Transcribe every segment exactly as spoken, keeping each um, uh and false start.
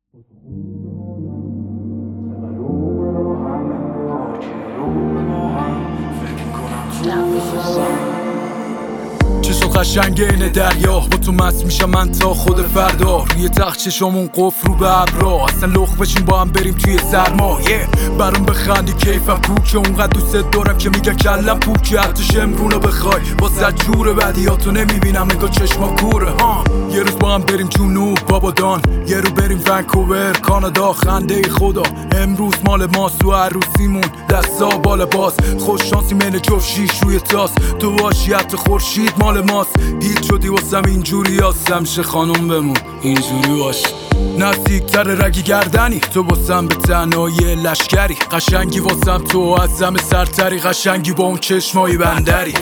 چشم قشنگ اینه دریا با تو مست میشم من تا خود فردا. روی تخت چشمون قفل رو به ابرا، اصلا لخ بشیم با هم بریم توی سرما. yeah. برام بخندی کیفم کوکه، اونقدر دوست دارم که میگه کلم پوکه. حتی شمرونو بخوای واسه جور بدیاتو نمیبینم نگاه چشما کوره. ها یه روز با هم بریم جنوب بابادان، یه رو بریم ونکوور کانادا. خنده خدا امروز مال ماست و عروسیمون دستا بالا باز. خوش شانسی من جفت شیش روی تاس، تو باشی حتی خورشید مال ماست. هیچ شدی واسم اینجوری هستم شه خانم بمون اینجوری باش. نزدیکتر رگی گردنی تو واسم به تنهایی لشکری. قشنگی واسم تو از همه سرتری، قشنگی با اون چشمایی بندری.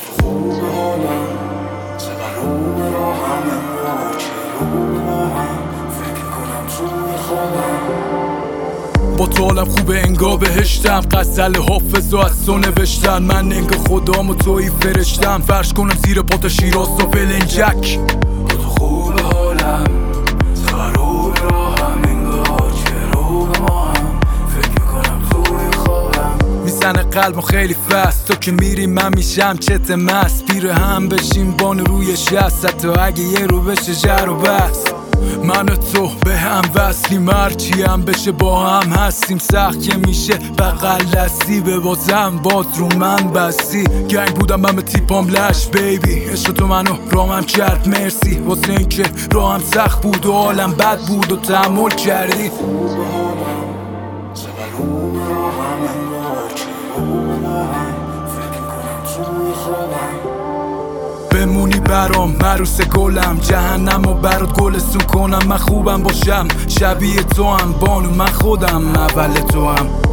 با تو حالم خوبه انگا بهشتم، غزل حافظ و از تو نوشتن. من انگا خدام و توی فرشتم، فرش کنم زیر پات شیراز و فلنجک. با تو خوبه حالم سرو به راهم، انگار که رو به ما هم فکر میکنم توی خوابم. میزنه قلبم خیلی فست، تو که میری من میشم چت مست. پیره هم بشیم بان روی شست، حتی اگه یه رو بشه جر و بس. من و تو به هم وصلیم، هرچی هم بشه با هم هستیم. سخت که میشه بغل دستی، به بازم باز رو من بستی. گنگ بودم من به تیپام لش بیبی، عشق تو منو رامم کرد مرسی. واسه این که راهم سخت بود و حالم بد بود و تحمل کردی. بمونی برام عروس گلم، جهنم و برات گلستون کنم. من خوبم باشم شبیه تو هم بانو، من خودم اول تو هم.